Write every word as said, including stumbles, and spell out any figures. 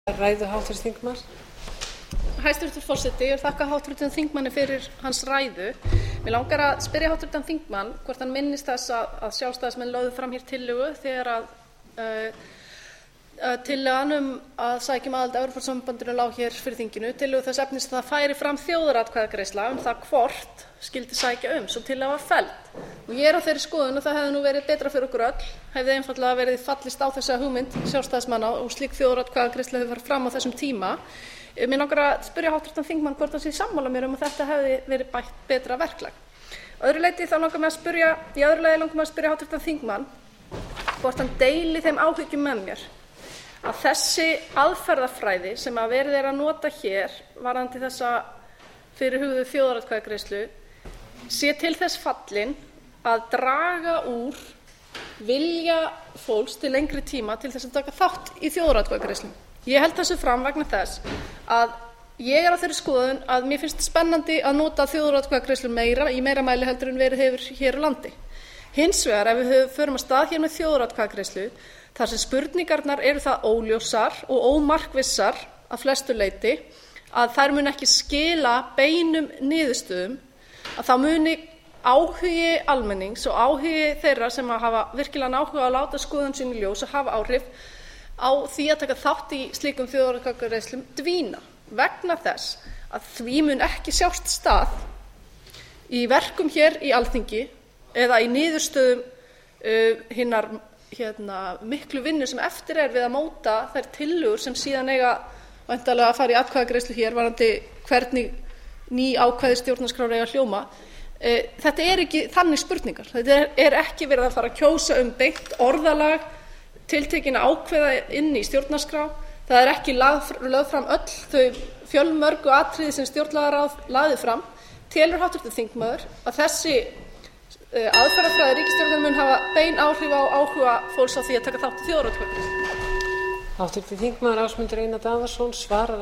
Ræðu háttvirts þingmanns. Hæstvirtur forseti, ég vil þakka háttvirtum þingmanni fyrir hans ræðu. Mig langar að spyrja háttvirtan þingmann hvort hann minnist þess að, að sjálfstæðismenn lögðu fram hér tillögu þegar að uh, tillagan um að sækja um aðild að Evrópusambandinu lá hér fyrir þinginu, tillögu þess efnis að það færi fram þjóðaratkvæðagreiðsla um það hvort skyldi sækja um. Sú tillaga var felld. Og ég er á þeirri skoðun að það hefði nú verið betra fyrir okkur öll, hefði einfaldlega verið fallist á þessa hugmynd sjálfstæðismanna og slík þjóðaratkvæðagreiðsla hefði farið fram á þessum tíma. Mig langar að spyrja háttvirtan þingmann hvort hann sé sammála mér um að þetta hefði verið bætt betra verklag. Öðru leyti þá langar mig að spyrja, í öðru lagi langar mig að spyrja háttvirtan þingmann hvort hann deili þeim áhyggjum með mér að þessi aðferðafræði sem að verið er að nota hér varðandi þessa fyrirhuguðu þjóðaratkvæðagreiðslu sé til þess fallin að draga úr vilja fólks til lengri tíma til þess að taka þátt í þjóðaratkvæðagreiðslum. Ég held þessu fram vegna þess að ég er á þeirri skoðun að mér finnst spennandi að nota þjóðaratkvæðagreiðslur meira í meira mæli heldur en verið hefur hér á landi. Hins vegar ef við förum af stað hér með þjóðaratkvæðagreiðslu þar sem spurningarnar eru það óljósar og ómarkvissar að flestu leyti að þær muni ekki skila beinum niðurstöðum, að þá muni áhugi almennings og áhugi þeirra sem að hafa virkilega áhuga að láta skoðun sín í ljós og hafa áhrif á því að taka þátt í slíkum þjóðaratkvæðagreiðslum dvína vegna þess að því mun ekki sjást stað í verkum hér í Alþingi eða í niðurstöðum uh, hinnar hérna, miklu vinnu sem eftir er við að móta þær tillögur sem síðan eiga væntanlega að fara í atkvæðagreiðslu hér varðandi hvernig ný ákvæði stjórnarskrár eiga að hljóma. Uh, þetta er ekki þannig spurningar. Þetta er, er ekki verið að fara að kjósa um beint orðalag tiltekin ákveða inn í stjórnarskrá. Það er ekki lögð fram öll þau fjölmörgu atriði sem stjórnlagaráð lagði fram. Telur háttvirtur þingmaður að þessi aðferðafræði ríkisstjórnarinnar mun hafa bein áhrif á áhuga fólks á því að taka þátt í þjóðaratkvæðagreiðslu? Háttvirtur þingmaður Ásmundur Einar Daðason svarar